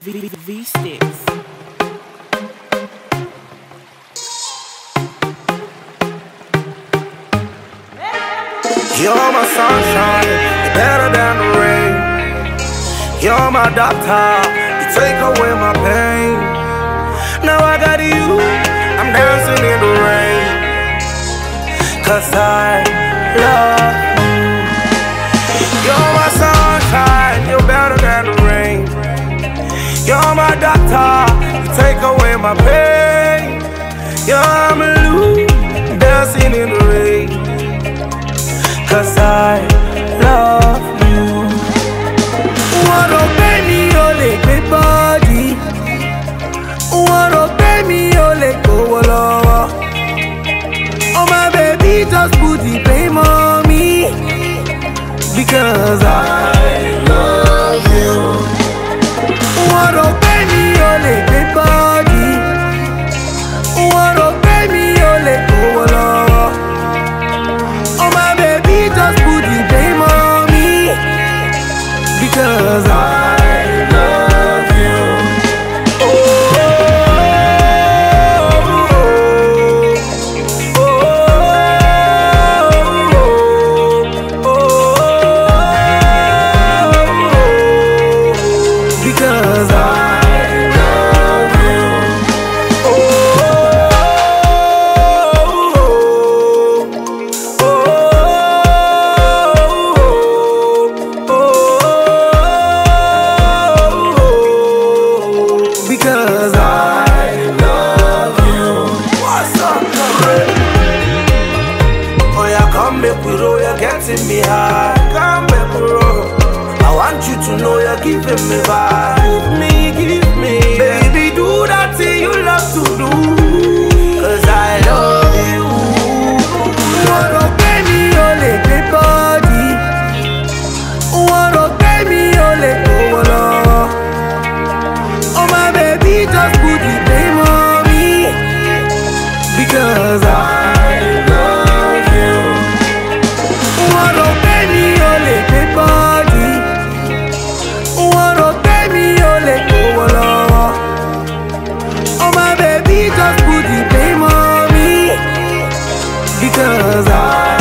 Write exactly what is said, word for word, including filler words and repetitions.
V-Sticks. You're my sunshine, you're better than the rain. You're my doctor, you take away my pain. Now I got you, I'm dancing in the rain. Cause I love you. You're my sunshine, you're better than the rain. You're my doctor, you take away my pain. You're my Lou, dancing in the rain. Cause I love you. Wanna pay me ole gbé body. Wanna pay me ole gbówó lọ́wọ́. Oh my baby, just put the blame on me. Because I love you. Wanna pay me ole gbé body. Wanna pay me ole gbówó lọ́wọ́. Oh my baby, just put the blame on me. Because I love you. Oh, oh, oh, oh, oh, because I love you. Because I love you. What's up, man? Oh yeah, come back with roll, you're getting me high. Come back with roll. I want you to know you're giving me vibe. Give me, give me, baby, do that thing you love to do. Cause I love you. Wanna pay me ole gbé body. Wanna pay me ole gbówó lọ́wọ́. Oh my baby, just put the blame on me. Because I love you. Wanna pay me ole gbé body. Wanna pay me ole gbówó lọ́wọ́. Oh my baby, just put the blame on me. Because I